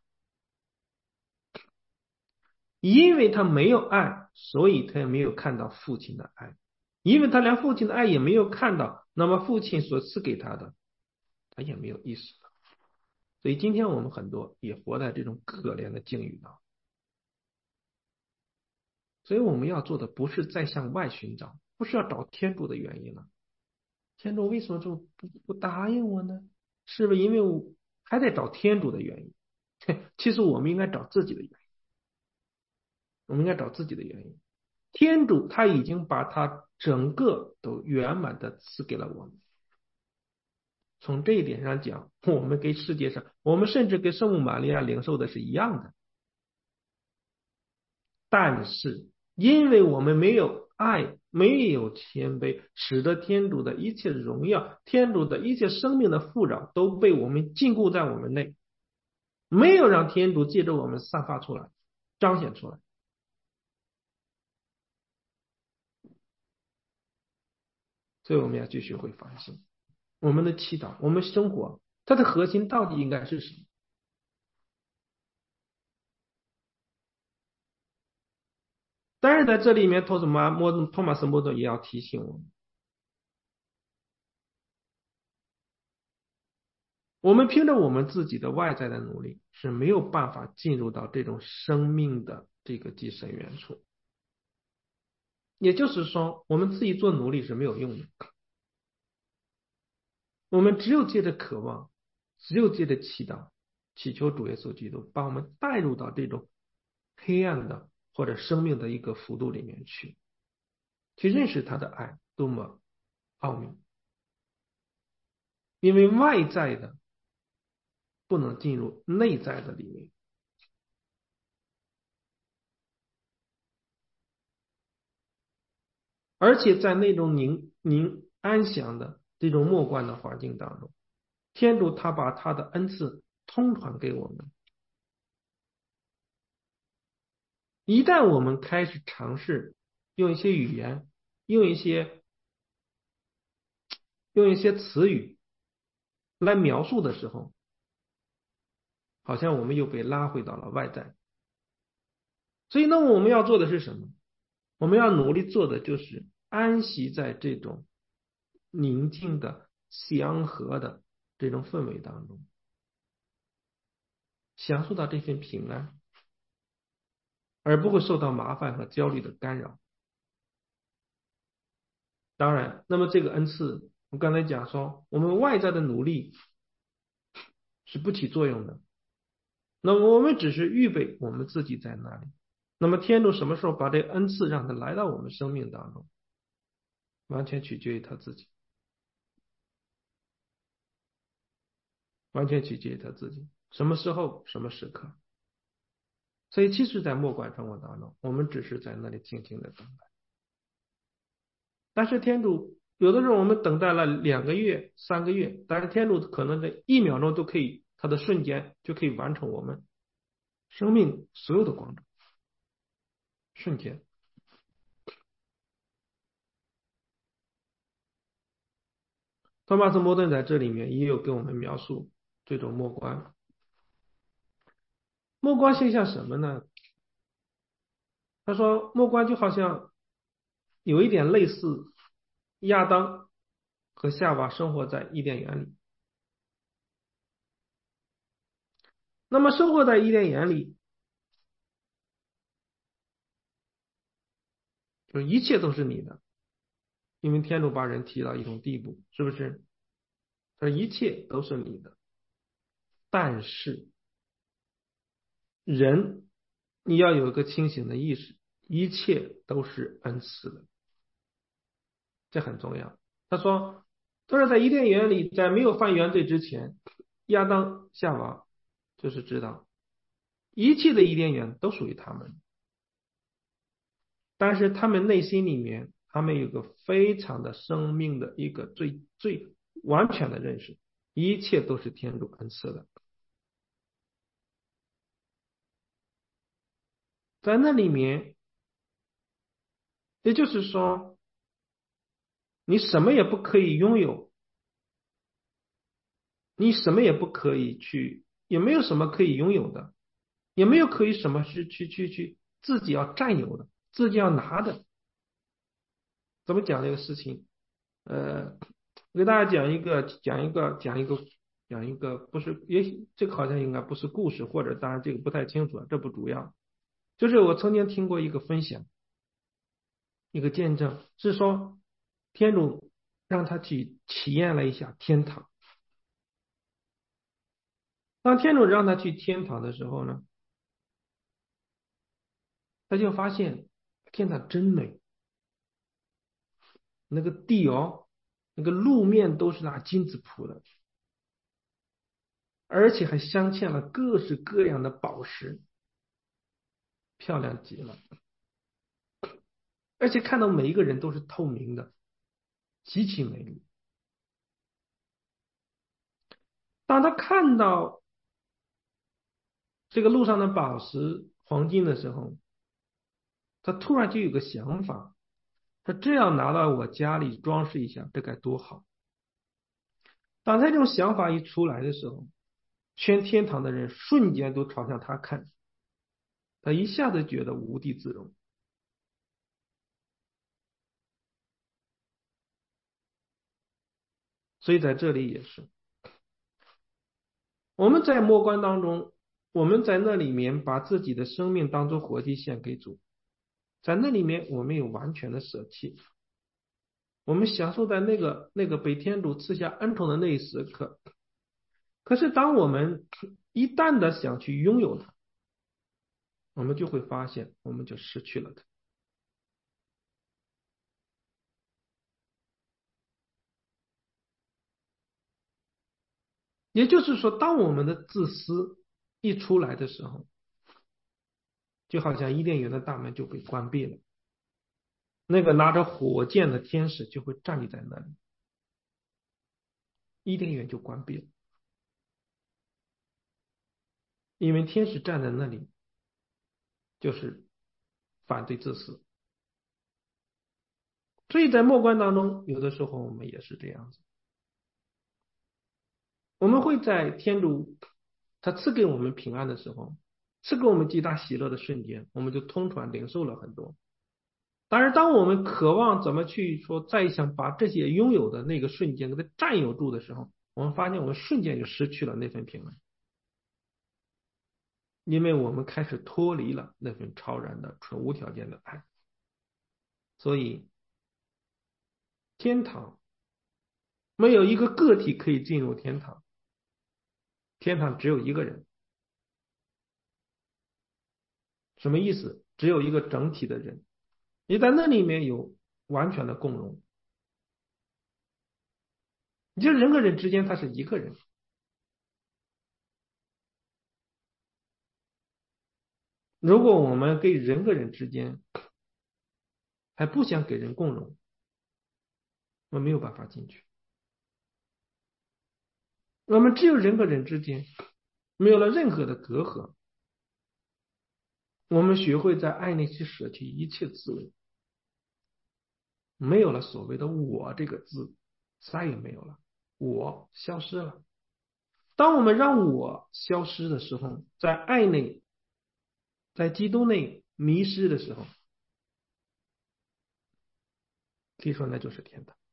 因为他没有爱，所以他也没有看到父亲的爱，因为他连父亲的爱也没有看到，那么父亲所赐给他的，他也没有意识到。所以今天我们很多也活在这种可怜的境遇当中。所以我们要做的不是再向外寻找，不是要找天主的原因了。天主为什么就不不答应我呢？是不是因为我还得找天主的原因？其实我们应该找自己的原因，我们应该找自己的原因。天主他已经把他整个都圆满的赐给了我们。从这一点上讲，我们跟世界上，我们甚至跟圣母玛利亚领受的是一样的。但是因为我们没有爱，没有谦卑，使得天主的一切荣耀，天主的一切生命的富饶都被我们禁锢在我们内，没有让天主借着我们散发出来，彰显出来。所以我们要继续会反省我们的祈祷，我们生活它的核心到底应该是什么？当然在这里面，托斯马莫托马斯莫多也要提醒我们，我们凭着我们自己的外在的努力是没有办法进入到这种生命的这个极深远处。也就是说，我们自己做努力是没有用的。我们只有借着渴望，只有借着祈祷，祈求主耶稣基督把我们带入到这种黑暗的或者生命的一个幅度里面去，去认识他的爱多么奥秘。因为外在的不能进入内在的里面。而且在那种宁宁安详的这种默观的环境当中，天主他把他的恩赐通传给我们。一旦我们开始尝试用一些语言，用一些用一些词语来描述的时候，好像我们又被拉回到了外在。所以呢，我们要做的是什么？我们要努力做的就是安息在这种宁静的、祥和的这种氛围当中，享受到这份平安，而不会受到麻烦和焦虑的干扰。当然，那么这个恩赐，我刚才讲说，我们外在的努力是不起作用的，那么我们只是预备我们自己在那里。那么天主什么时候把这恩赐让他来到我们生命当中，完全取决于他自己。 完全取决于他自己，什么时候，什么时刻。所以，其实，在默观生活当中，我们只是在那里静静的等待。但是天主有的时候我们等待了两个月、三个月，但是天主可能在一秒钟都可以，他的瞬间就可以完成我们生命所有的光照，瞬间。托马斯·摩顿在这里面也有给我们描述这种默观。默观现象什么呢？他说，默观就好像有一点类似亚当和夏娃生活在伊甸园里。那么生活在伊甸园里，就一切都是你的，因为天主把人提到一种地步，是不是？这一切都是你的，但是人你要有一个清醒的意识，一切都是恩赐的，这很重要。他说，都是在伊甸园里，在没有犯原罪之前，亚当夏娃就是知道一切的伊甸园都属于他们，但是他们内心里面，他们有个非常的生命的一个最最完全的认识，一切都是天主恩赐的。在那里面，也就是说，你什么也不可以拥有，你什么也不可以去，也没有什么可以拥有的，也没有可以什么是去去去自己要占有的，自己要拿的。怎么讲这个事情？呃，我给大家讲一个，讲一个，讲一个，讲一个，不是，也许这个好像应该不是故事，或者当然这个不太清楚，这不主要。就是我曾经听过一个分享，一个见证，是说天主让他去体验了一下天堂。当天主让他去天堂的时候呢，他就发现天堂真美，那个地哦，那个路面都是拿金子铺的，而且还镶嵌了各式各样的宝石，漂亮极了。而且看到每一个人都是透明的，极其美丽。当他看到这个路上的宝石、黄金的时候，他突然就有个想法，他这样拿到我家里装饰一下，这该多好。当他这种想法一出来的时候，全天堂的人瞬间都朝向他看，他一下子觉得无地自容。所以在这里也是，我们在默观当中，我们在那里面把自己的生命当做活祭献给主，在那里面我们有完全的舍弃，我们享受在那个那个被天主赐下恩宠的那一时刻。可是当我们一旦的想去拥有它，我们就会发现我们就失去了它。也就是说，当我们的自私一出来的时候，就好像伊甸园的大门就被关闭了，那个拿着火箭的天使就会站立在那里，伊甸园就关闭了，因为天使站在那里就是反对自私。所以在默观当中，有的时候我们也是这样子，我们会在天主他赐给我们平安的时候，赐给我们极大喜乐的瞬间，我们就通传领受了很多。当然，当我们渴望怎么去说再想把这些拥有的那个瞬间给它占有住的时候，我们发现我们瞬间就失去了那份平安，因为我们开始脱离了那份超然的纯无条件的爱。所以天堂没有一个个体可以进入天堂，天堂只有一个人。什么意思？只有一个整体的人，你在那里面有完全的共融，你就人和人之间他是一个人。 如果我们跟人和人之间还不想给人共融，我们没有办法进去。我们只有人和人之间没有了任何的隔阂，我们学会在爱内去舍弃一切自我，没有了所谓的我这个字，再也没有了，我消失了。当我们让我消失的时候，在爱内，在基督内迷失的时候，可以说那就是天堂。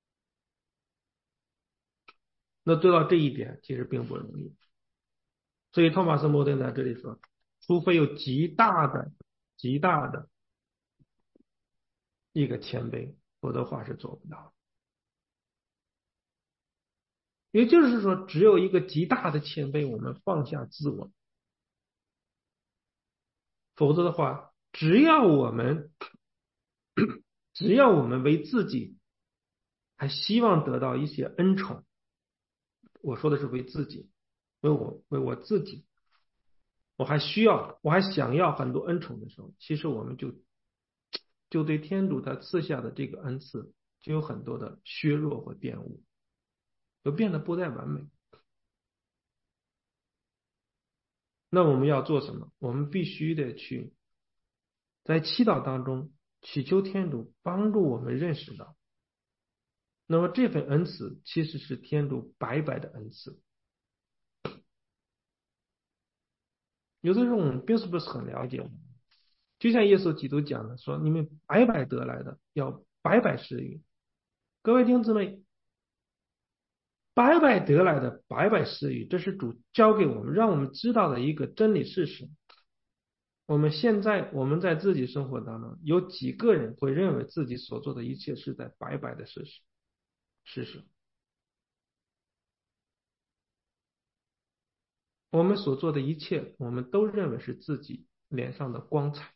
那做到这一点其实并不容易。所以托马斯·摩登在这里说，除非有极大的、极大的一个谦卑，否则话是做不到的。也就是说，只有一个极大的谦卑，我们放下自我，否则的话，只要我们只要我们为自己还希望得到一些恩宠，我说的是为自己，为我为我自己，我还需要，我还想要很多恩宠的时候，其实我们就就对天主他赐下的这个恩赐就有很多的削弱和玷污，就变得不再完美。那我们要做什么？我们必须得去在祈祷当中祈求天主帮助我们认识到，那么这份恩赐其实是天主白白的恩赐。有的时候我们并不是很了解，就像耶稣基督讲的说，你们白白得来的要白白施予。各位弟兄姊妹，白白得来的白白施予，这是主教给我们，让我们知道的一个真理事实。我们现在我们在自己生活当中，有几个人会认为自己所做的一切是在白白的事实？事实，我们所做的一切，我们都认为是自己脸上的光彩。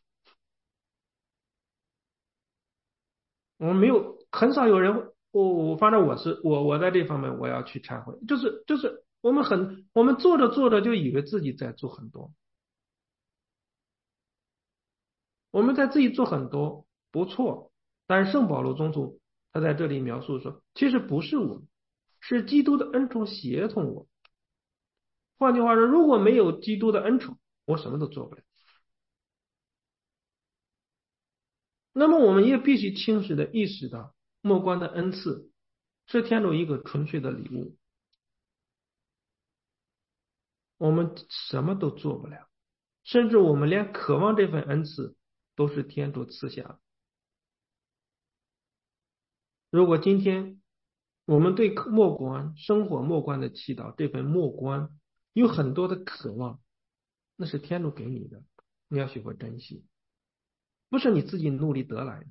我们没有，很少有人，我我反正我是我我在这方面我要去忏悔，就是就是我们很我们做着做着就以为自己在做很多，我们在自己做很多不错，但是圣保罗宗徒他在这里描述说，其实不是我，是基督的恩宠协同我。换句话说，如果没有基督的恩宠，我什么都做不了。那么我们也必须清晰的意识到，末观的恩赐是天主一个纯粹的礼物，我们什么都做不了，甚至我们连渴望这份恩赐都是天主赐下的。如果今天我们对末观生活末观的祈祷这份末观有很多的渴望，那是天主给你的，你要学会珍惜，不是你自己努力得来的。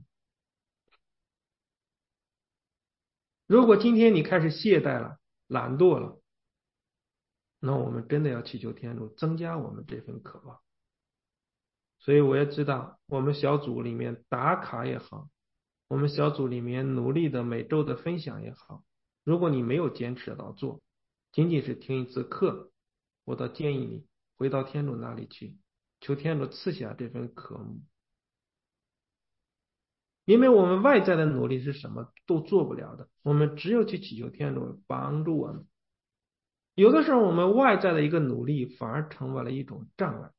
如果今天你开始懈怠了、懒惰了，那我们真的要祈求天主增加我们这份渴望。所以我也知道，我们小组里面打卡也好，我们小组里面努力的每周的分享也好，如果你没有坚持到做，仅仅是听一次课，我倒建议你回到天主那里去，求天主赐下这份渴慕。因为我们外在的努力是什么都做不了的，我们只有去祈求天主帮助我们。有的时候，我们外在的一个努力反而成为了一种障碍。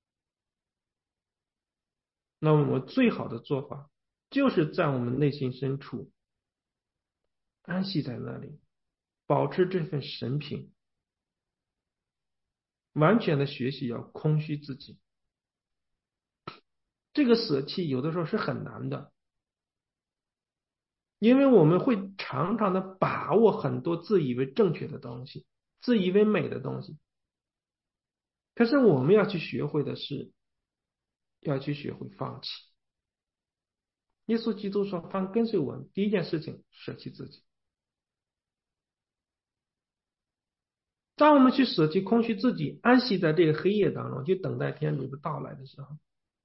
那么，我们最好的做法，就是在我们内心深处安息在那里，保持这份神品，完全的学习要空虚自己。这个舍弃有的时候是很难的，因为我们会常常的把握很多自以为正确的东西，自以为美的东西。可是我们要去学会的是，要去学会放弃。耶稣基督说：凡跟随我，第一件事情舍弃自己。当我们去舍弃空虚自己，安息在这个黑夜当中，去等待天主的到来的时候，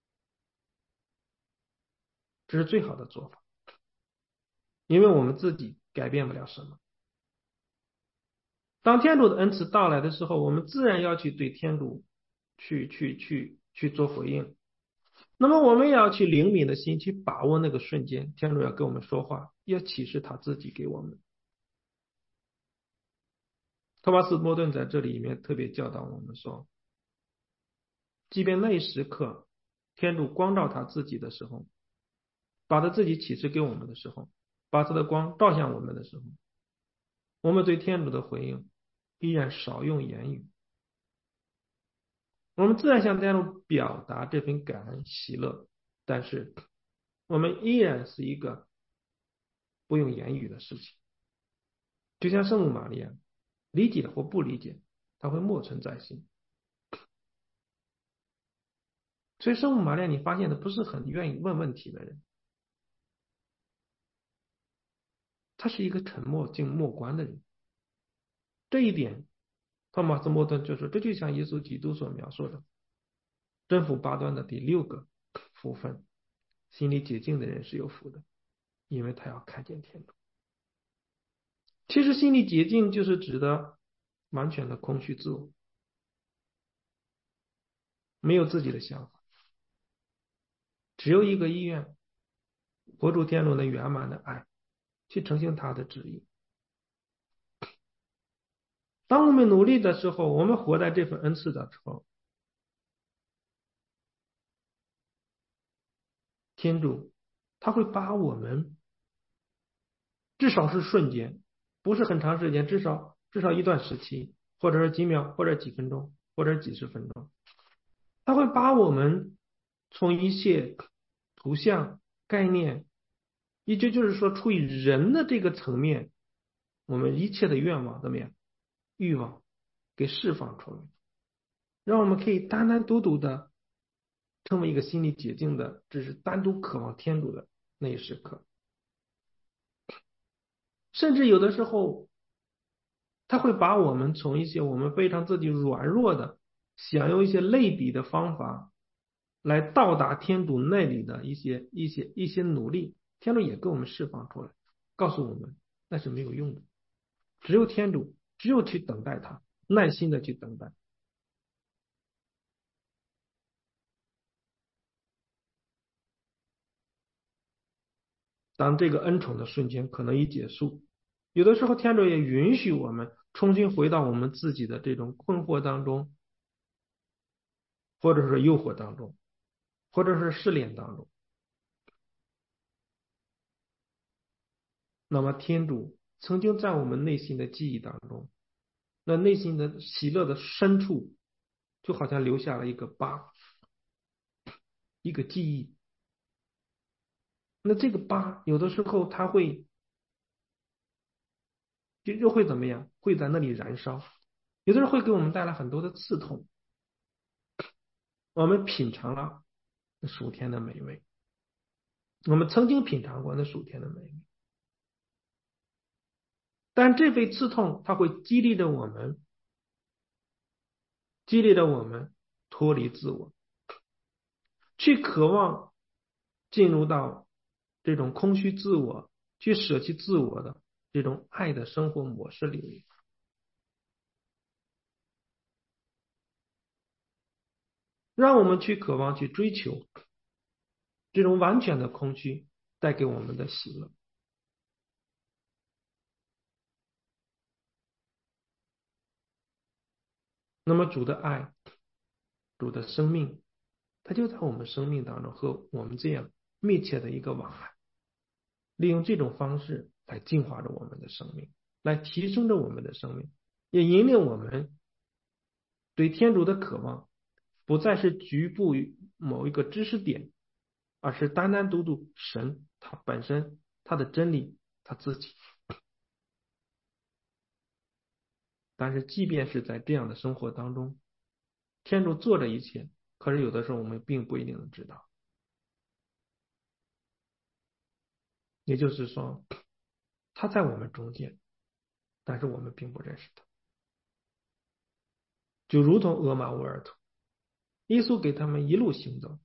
这是最好的做法，因为我们自己改变不了什么。当天主的恩赐到来的时候，我们自然要去对天主去去去去做回应。那么我们也要去灵敏的心去把握那个瞬间，天主要跟我们说话，要启示他自己给我们。托马斯·摩顿在这里面特别教导我们说，即便那一时刻天主光照他自己的时候，把他自己启示给我们的时候，把他的光照向我们的时候，我们对天主的回应依然少用言语，我们自然向天主表达这份感恩喜乐，但是我们依然是一个不用言语的事情。就像圣母玛利亚，理解或不理解，他会默存在心。所以圣母玛利亚，你发现的不是很愿意问问题的人，他是一个沉默静默观的人。这一点，托马斯·莫顿就说，这就像耶稣基督所描述的真福八端的第六个福分：心里洁净的人是有福的，因为他要看见天主。其实心里洁净就是指的完全的空虚自我，没有自己的想法，只有一个意愿，活出天主的圆满的爱，去呈现他的旨意。当我们努力的时候，我们活在这份恩赐的时候，天主他会把我们，至少是瞬间，不是很长时间，至少至少一段时期，或者是几秒，或者几分钟，或者几十分钟，他会把我们从一些图像概念，也就就是说，出于人的这个层面，我们一切的愿望怎么样，欲望给释放出来，让我们可以单单独独的成为一个心里洁净的，只是单独渴望天主的那一时刻。甚至有的时候，他会把我们从一些我们非常自己软弱的，想用一些类比的方法来到达天主那里的一些一些一些努力，天主也给我们释放出来，告诉我们那是没有用的，只有天主，只有去等待他，耐心的去等待。当这个恩宠的瞬间可能已结束，有的时候天主也允许我们重新回到我们自己的这种困惑当中，或者是诱惑当中，或者是试炼当中。那么天主曾经在我们内心的记忆当中，那内心的喜乐的深处，就好像留下了一个疤，一个记忆。那这个疤有的时候它会就又会怎么样？会在那里燃烧，有的时候会给我们带来很多的刺痛。我们品尝了那属天的美味，我们曾经品尝过那属天的美味，但这份刺痛，它会激励着我们，激励着我们脱离自我，去渴望进入到这种空虚自我，去舍弃自我的这种爱的生活模式里面，让我们去渴望去追求这种完全的空虚带给我们的喜乐。那么主的爱，主的生命，它就在我们生命当中和我们这样密切的一个往来，利用这种方式来净化着我们的生命，来提升着我们的生命，也引领我们对天主的渴望，不再是局部于某一个知识点，而是单单独独神他本身，他的真理，他自己。但是即便是在这样的生活当中，天主做这一切，可是有的时候我们并不一定能知道。也就是说，他在我们中间，但是我们并不认识他。就如同俄玛乌尔图，耶稣给他们一路行走，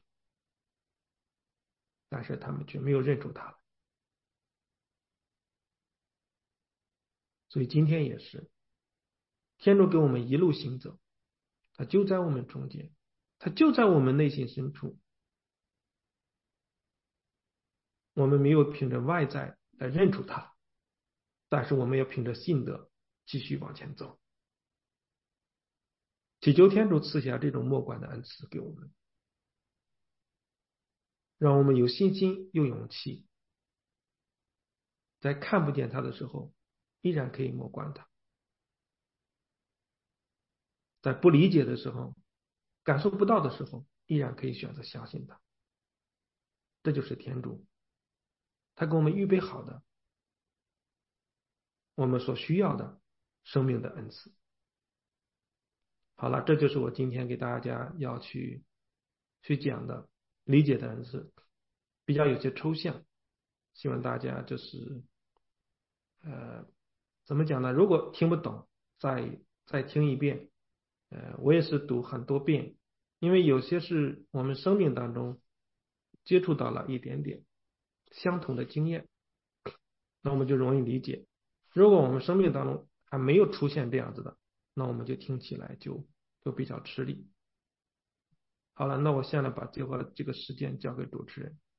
但是他们却没有认出他来。所以今天也是，天主给我们一路行走，他就在我们中间， 它就在我们内心深处，我们没有凭着外在来认出它，但是我们要凭着信德继续往前走，祈求天主赐下这种莫管的恩赐给我们，让我们有信心有勇气，在看不见它的时候，依然可以默观它；在不理解的时候，感受不到的时候，依然可以选择相信它。这就是天主，他给我们预备好的，我们所需要的生命的恩赐。好了，这就是我今天给大家要去去讲的理解的恩赐，比较有些抽象，希望大家就是呃怎么讲呢？如果听不懂，再再听一遍。呃，我也是读很多遍，因为有些是我们生命当中接触到了一点点相同的经验，那我们就容易理解。如果我们生命当中还没有出现这样子的，那我们就听起来就就比较吃力。好了，那我现在把最后这个时间交给主持人。